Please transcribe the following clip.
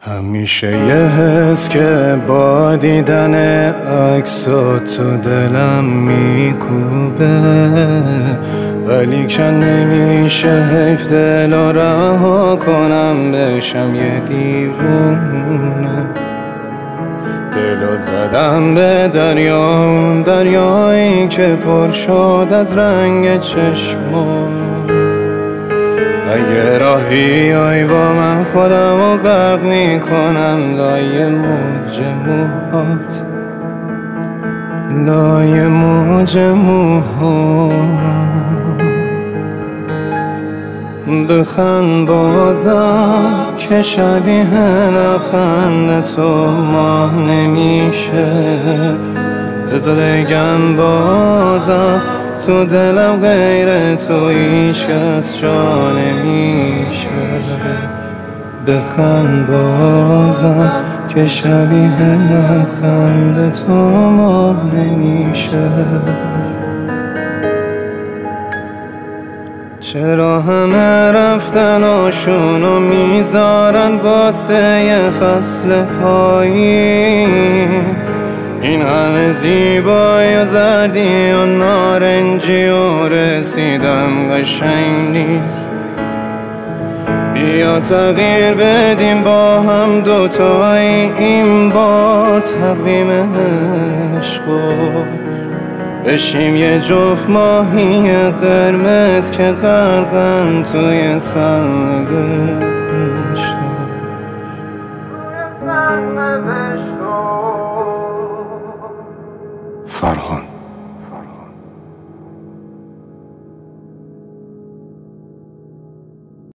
همیشه یه حس که با دیدن عکسات تو دلم میکوبه، ولی که نمیشه حیف دل رو رها کنم بشم یه دیوونه. دلو زدم به دریایی که پر شد از رنگ چشمات. اگه راه بیای با من خودمو غرق میکنم لای موج موهات، لای موج موهات. بخند بازم که شبیه لبخند تو ماه نمیشه. بذار بگم بازم تو دلم غیر تو هیچ کس جا نمیشه. بخند بازم که شبیه لبخند تو ماه نمیشه. چرا همه رفتناشونو میذارن واسه یه فصل پاییز؟ این همه زیبایی و زردی و نارنجی و رسیدن قشنگ نیست. بیا تغییر بدیم با هم دوتایی این بار تقویم عشقو. بشیم یه جفت ماهی قرمز که غرقن توی سرنوشت. فرهان.